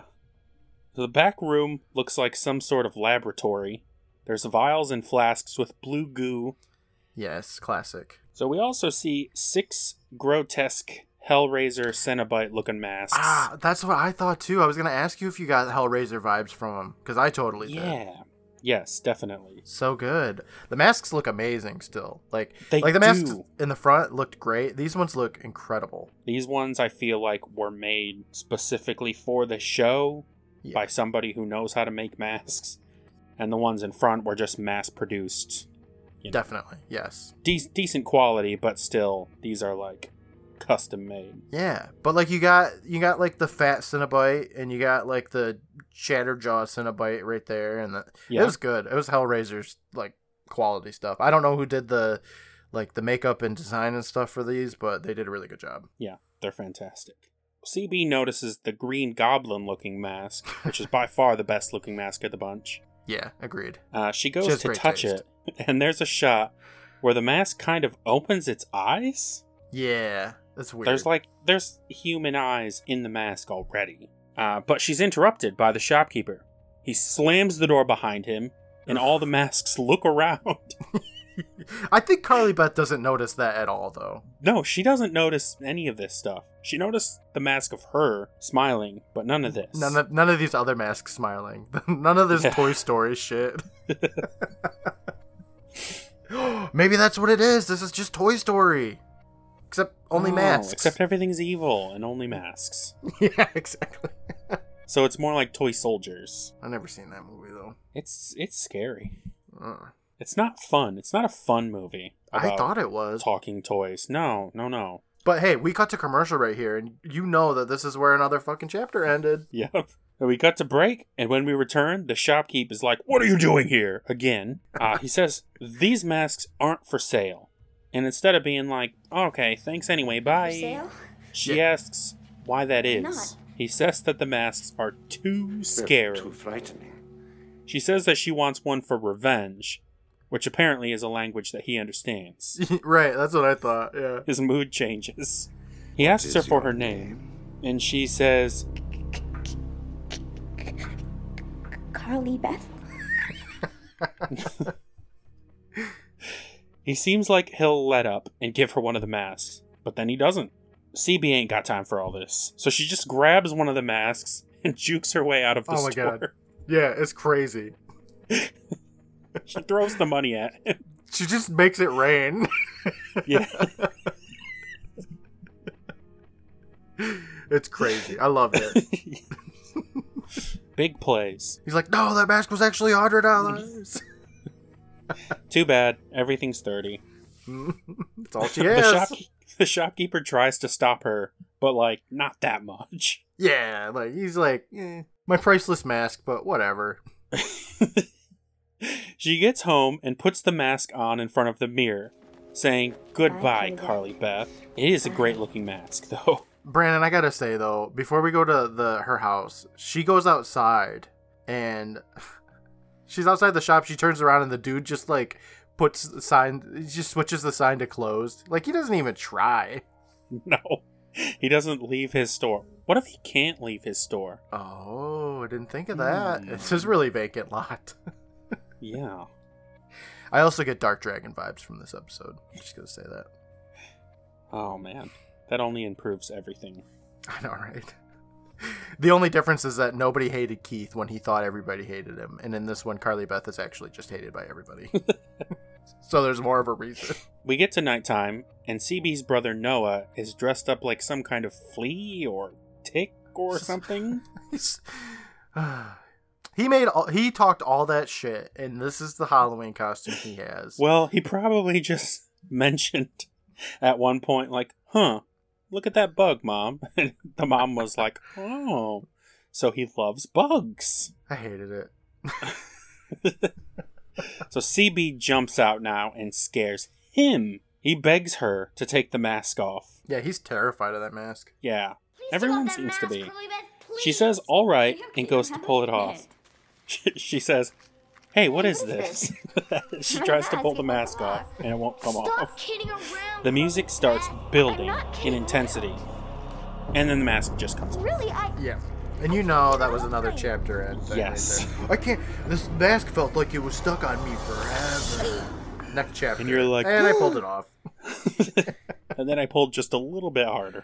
So the back room looks like some sort of laboratory. There's vials and flasks with blue goo. Yes, classic. So we also see 6 grotesque Hellraiser Cenobite looking masks. Ah, that's what I thought too. I was going to ask you if you got Hellraiser vibes from them, because I totally did. Yeah. Yes, definitely. So good. The masks look amazing still. Like the masks in the front looked great. These ones look incredible. These ones I feel like were made specifically for the show by somebody who knows how to make masks. And the ones in front were just mass produced. Definitely, yes. Decent quality, but still, these are like custom made. Yeah, but like you got like the fat Cenobite and you got like the Shatterjaw Cenobite right there, and it was good. It was Hellraiser's like quality stuff. I don't know who did the makeup and design and stuff for these, but they did a really good job. Yeah, they're fantastic. CB notices the Green Goblin looking mask, which is by far the best looking mask of the bunch. Yeah, agreed. She goes to touch it, and there's a shot where the mask kind of opens its eyes. Yeah, that's weird. There's human eyes in the mask already. But she's interrupted by the shopkeeper. He slams the door behind him, and all the masks look around. I think Carly Beth doesn't notice that at all, though. No, she doesn't notice any of this stuff. She noticed the mask of her smiling, but none of this. None of these other masks smiling. None of this Toy Story shit. Maybe that's what it is. This is just Toy Story. Except only masks. Except everything's evil and only masks. Yeah, exactly. So it's more like Toy Soldiers. I've never seen that movie, though. It's scary. It's not fun. It's not a fun movie. I thought it was. Talking toys. No. But hey, we cut to commercial right here, and you know that this is where another fucking chapter ended. Yep. And we cut to break, and when we return, the shopkeep is like, "What are you doing here?" Again. He says, "These masks aren't for sale." And instead of being like, "Okay, thanks anyway, bye," For sale? she asks why that is. Not. He says that the masks are too scary. Too frightening. She says that she wants one for revenge, which apparently is a language that he understands. Right, that's what I thought, yeah. His mood changes. He asks her for her name, and she says, Carly Beth? He seems like he'll let up and give her one of the masks, but then he doesn't. CB ain't got time for all this, so she just grabs one of the masks and jukes her way out of the store. God. Yeah, it's crazy. She throws the money at him. She just makes it rain. Yeah. It's crazy. I love it. Big plays. He's like, no, that mask was actually $100. Too bad. Everything's 30. That's all she has. The shopkeeper tries to stop her, but, like, not that much. Yeah, like, he's like, my priceless mask, but whatever. She gets home and puts the mask on in front of the mirror, saying, "Goodbye, Carly Beth." It is a great-looking mask, though. Brandon, I gotta say, though, before we go to her house, she goes outside, and she's outside the shop, she turns around, and the dude just, like, puts the sign, he just switches the sign to closed. Like, he doesn't even try. No, he doesn't leave his store. What if he can't leave his store? Oh, I didn't think of that. It's just really vacant lot. Yeah. I also get Dark Dragon vibes from this episode. I'm just gonna say that. Oh, man. That only improves everything. I know, right? The only difference is that nobody hated Keith when he thought everybody hated him. And in this one, Carly Beth is actually just hated by everybody. So there's more of a reason. We get to nighttime, and CB's brother Noah is dressed up like some kind of flea or tick or something. He talked all that shit, and this is the Halloween costume he has. Well, he probably just mentioned at one point, like, look at that bug, Mom. And the mom was like, oh, so he loves bugs. I hated it. So CB jumps out now and scares him. He begs her to take the mask off. Yeah, he's terrified of that mask. Yeah, everyone seems to be. She says, all right, and goes to pull it off. She says, hey, what is this? She tries to pull the mask off, and it won't come off. The music starts building in intensity, and then the mask just comes off. Yeah. And you know that was another chapter end thing. Yes. Right there. I can't. This mask felt like it was stuck on me forever. Next chapter. And you're like, and I pulled it off. And then I pulled just a little bit harder.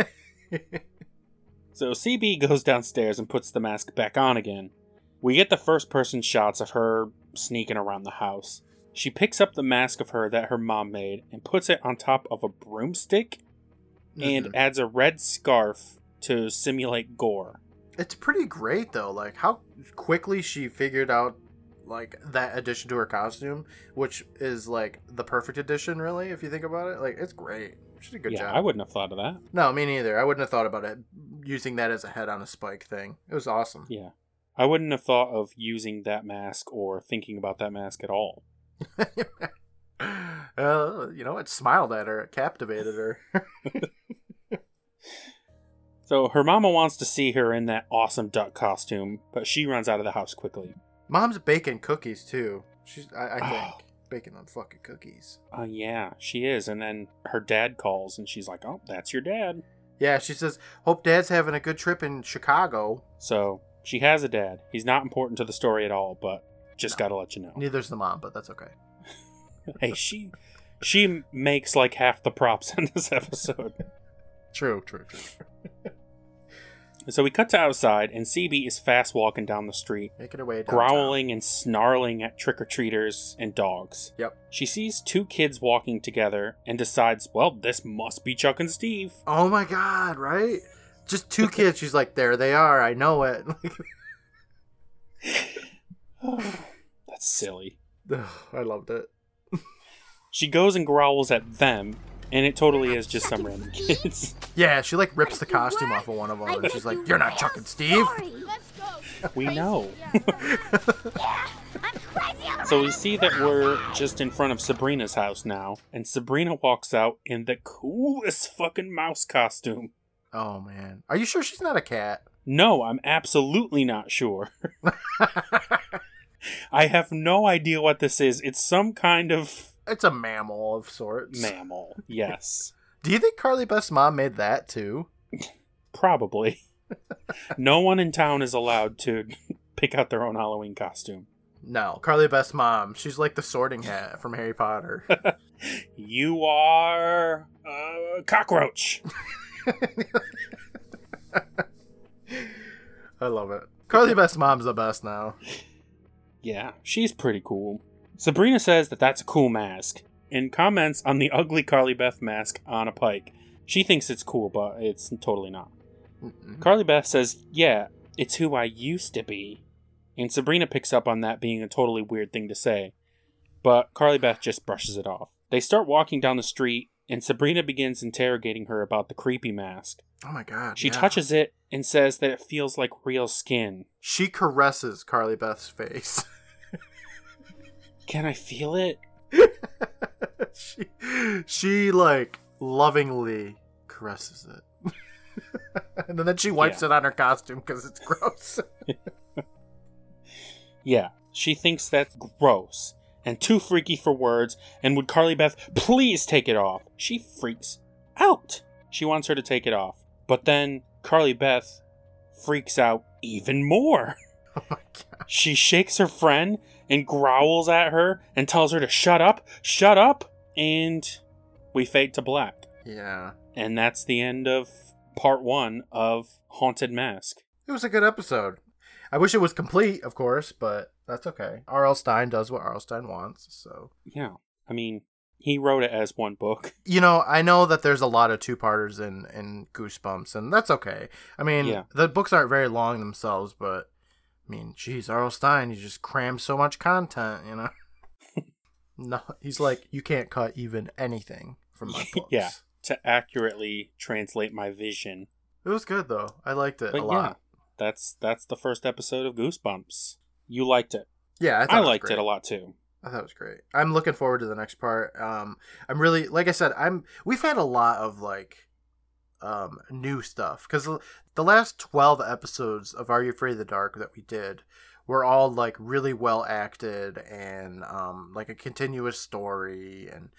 So CB goes downstairs and puts the mask back on again. We get the first-person shots of her sneaking around the house. She picks up the mask of her that her mom made and puts it on top of a broomstick and adds a red scarf to simulate gore. It's pretty great, though. Like, how quickly she figured out, like, that addition to her costume, which is, like, the perfect addition, really, if you think about it. Like, it's great. She did a good job. I wouldn't have thought of that. No, me neither. I wouldn't have thought about it, using that as a head on a spike thing. It was awesome. Yeah. I wouldn't have thought of using that mask or thinking about that mask at all. It smiled at her. It captivated her. So her mama wants to see her in that awesome duck costume, but she runs out of the house quickly. Mom's baking cookies, too. I think. Baking on fucking cookies. Yeah, she is. And then her dad calls, and she's like, oh, that's your dad. Yeah, she says, hope Dad's having a good trip in Chicago. So she has a dad. He's not important to the story at all, but just gotta let you know. Neither's the mom, but that's okay. Hey, she makes like half the props in this episode. True. So we cut to outside, and CB is fast walking down the street, making her way downtown, growling and snarling at trick-or-treaters and dogs. Yep. She sees two kids walking together and decides, well, this must be Chuck and Steve. Oh my god, right? Just two kids. She's like, there they are. I know it. That's silly. I loved it. She goes and growls at them, and it totally is just some random kids. Yeah, she like rips the costume off of one of them, and she's like, "You're not Chuck and Steve." We know. So we see that we're just in front of Sabrina's house now, and Sabrina walks out in the coolest fucking mouse costume. Oh man, are you sure she's not a cat? No, I'm absolutely not sure. I have no idea what this is. It's some kind of... It's a mammal of sorts. Mammal, yes. Do you think Carly Beth's mom made that too? Probably. No one in town is allowed to pick out their own Halloween costume. No, Carly Beth's mom. She's like the Sorting Hat from Harry Potter. You are a cockroach. I love it. Carly Beth's mom's the best now. Yeah, she's pretty cool. Sabrina says that that's a cool mask and comments on the ugly Carly Beth mask on a Pike. She thinks it's cool, but it's totally not. Mm-mm. Carly Beth says, yeah, it's who I used to be. And Sabrina picks up on that being a totally weird thing to say. But Carly Beth just brushes it off. They start walking down the street, and Sabrina begins interrogating her about the creepy mask. Oh my god. She yeah. touches it and says that it feels like real skin. She caresses Carly Beth's face. Can I feel it? she like lovingly caresses it. And then she wipes it on her costume because it's gross. Yeah, she thinks that's gross and too freaky for words, and would Carly Beth please take it off? She freaks out. She wants her to take it off. But then Carly Beth freaks out even more. Oh my god. She shakes her friend and growls at her and tells her to shut up, and we fade to black. Yeah. And that's the end of part 1 of Haunted Mask. It was a good episode. I wish it was complete, of course, but that's okay. R.L. Stine does what R.L. Stine wants, so. Yeah, I mean, he wrote it as one book. You know, I know that there's a lot of two-parters in Goosebumps, and that's okay. I mean, Yeah. The books aren't very long themselves, but, I mean, geez, R.L. Stine, he just crams so much content, you know? No, he's like, you can't cut even anything from my books. Yeah, to accurately translate my vision. It was good, though. I liked it But a lot. that's the first episode of Goosebumps. You liked it. Yeah, I liked it a lot, too. I thought it was great. I'm looking forward to the next part. I'm really, like I said, we've had a lot of like new stuff because the last 12 episodes of Are You Afraid of the Dark that we did were all like really well acted and like a continuous story, and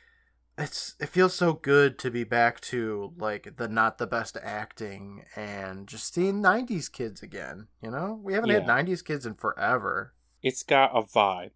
it feels so good to be back to like the not the best acting and just seeing 90s kids again. You know, we haven't had 90s kids in forever. It's got a vibe.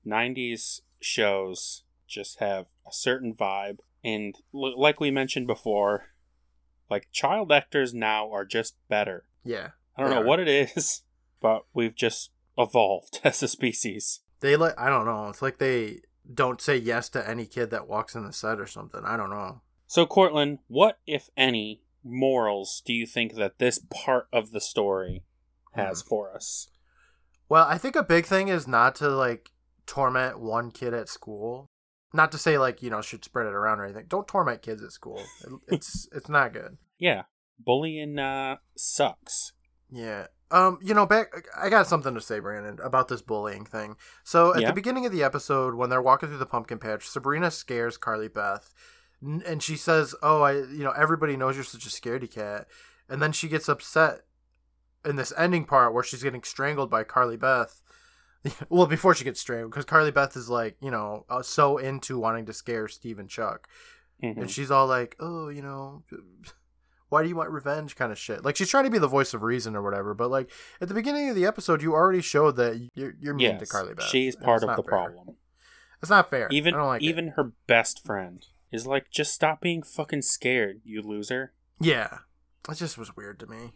90s shows just have a certain vibe. And like we mentioned before, like child actors now are just better. Yeah. I don't know what it is, but we've just evolved as a species. They like, I don't know. It's like they don't say yes to any kid that walks in the set or something. I don't know. So, Cortland, what, if any, morals do you think that this part of the story has for us? Well, I think a big thing is not to like torment one kid at school. Not to say like, you know, should spread it around or anything. Don't torment kids at school. It's not good. Yeah, bullying sucks. Yeah. You know, I got something to say, Brandon, about this bullying thing. So at the beginning of the episode, when they're walking through the pumpkin patch, Sabrina scares Carly Beth, and she says, "Oh, everybody knows you're such a scaredy cat," and then she gets upset in this ending part where she's getting strangled by Carly Beth. Well, before she gets strangled, because Carly Beth is like, you know, so into wanting to scare Steve and Chuck, and she's all like, "Oh, you know, why do you want revenge?" kind of shit. Like, she's trying to be the voice of reason or whatever, but like at the beginning of the episode, you already showed that you're mean to Carly Beth. She's part of the problem. It's not fair. Even I don't like even her best friend is like, just stop being fucking scared, you loser. Yeah, it just was weird to me.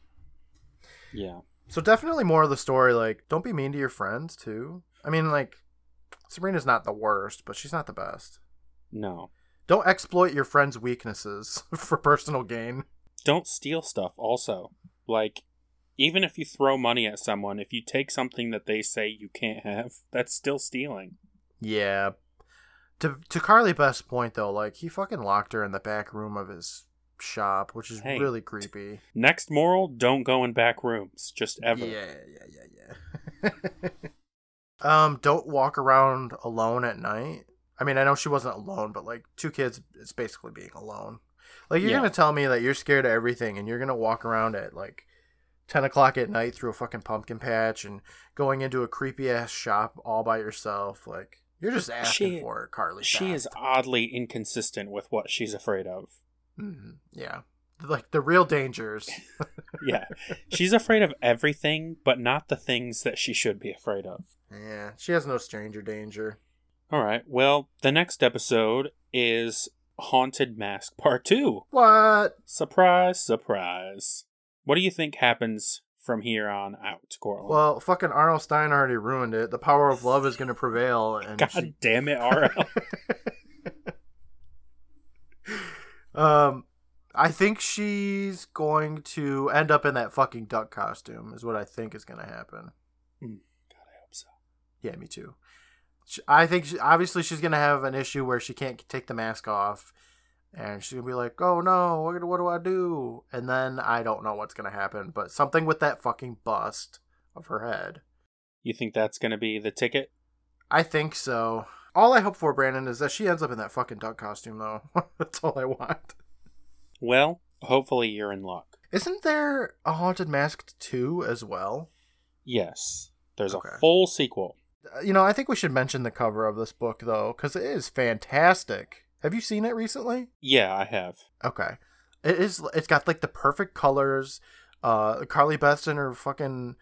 Yeah. So definitely more of the story, like, don't be mean to your friends too. I mean, like, Sabrina's not the worst, but she's not the best. No. Don't exploit your friends' weaknesses for personal gain. Don't steal stuff also. Like, even if you throw money at someone, if you take something that they say you can't have, that's still stealing. Yeah. To Carly Beth's point, though, like, he fucking locked her in the back room of his shop, which is really creepy. Next moral, don't go in back rooms. Just ever. Yeah. Don't walk around alone at night. I mean, I know she wasn't alone, but like 2 kids, it's basically being alone. Like, you're going to tell me that you're scared of everything and you're going to walk around at like 10 o'clock at night through a fucking pumpkin patch and going into a creepy ass shop all by yourself. Like, you're just asking for it, Carly. She is oddly inconsistent with what she's afraid of. Yeah. Like the real dangers. Yeah. She's afraid of everything, but not the things that she should be afraid of. Yeah, she has no stranger danger. All right. Well, the next episode is Haunted Mask Part 2. What? Surprise, surprise. What do you think happens from here on out, Corlin? Well, fucking R.L. Stein already ruined it. The power of love is going to prevail. And God damn it, R.L. I think she's going to end up in that fucking duck costume, is what I think is going to happen. God, I hope so. Yeah, me too. I think, obviously, she's going to have an issue where she can't take the mask off. And she's going to be like, oh no, what do I do? And then I don't know what's going to happen. But something with that fucking bust of her head. You think that's going to be the ticket? I think so. All I hope for, Brandon, is that she ends up in that fucking duck costume, though. That's all I want. Well, hopefully you're in luck. Isn't there a Haunted Mask 2 as well? Yes. There's Okay. a full sequel. I think we should mention the cover of this book, though, because it is fantastic. Have you seen it recently? Yeah, I have. Okay. It's got, like, the perfect colors. Carly Beth's in her fucking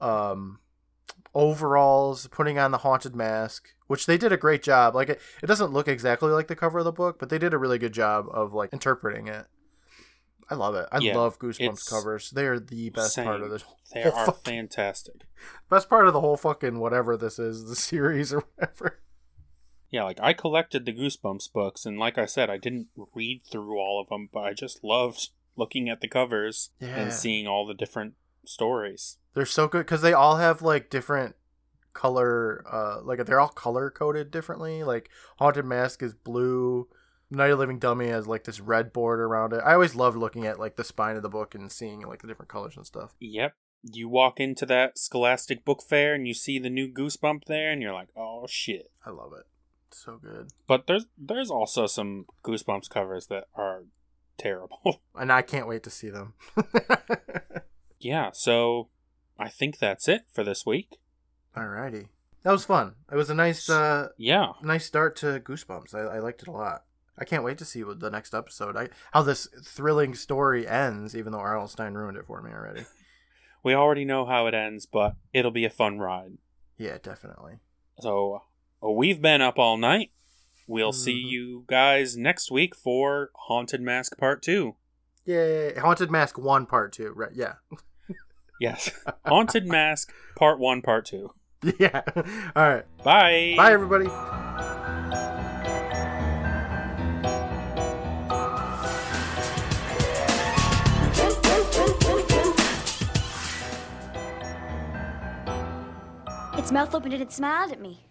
overalls, putting on the haunted mask, which they did a great job. Like, it doesn't look exactly like the cover of the book, but they did a really good job of, like, interpreting it. I love it. I love Goosebumps covers. They are the best part of this. They are fantastic. Best part of the whole fucking whatever this is, the series or whatever. Yeah, like, I collected the Goosebumps books, and like I said, I didn't read through all of them, but I just loved looking at the covers and seeing all the different stories. They're so good, because they all have, like, different color, like, they're all color-coded differently. Like, Haunted Mask is blue. Night of Living Dummy has, like, this red border around it. I always loved looking at, like, the spine of the book and seeing, like, the different colors and stuff. Yep. You walk into that Scholastic Book Fair and you see the new Goosebump there, and you're like, oh, shit. I love it. So good. But there's also some Goosebumps covers that are terrible. And I can't wait to see them. Yeah, so I think that's it for this week. Alrighty. That was fun. It was a nice nice start to Goosebumps. I liked it a lot. I can't wait to see what the next episode, how this thrilling story ends, even though R.L. Stein ruined it for me already. We already know how it ends, but it'll be a fun ride. Yeah, definitely. So, we've been up all night. We'll see you guys next week for Haunted Mask Part 2. Yay. Haunted Mask 1 Part 2. Right, yeah. Yes. Haunted Mask Part 1, Part 2. Yeah. All right. Bye. Bye, everybody. Its mouth opened and it smiled at me.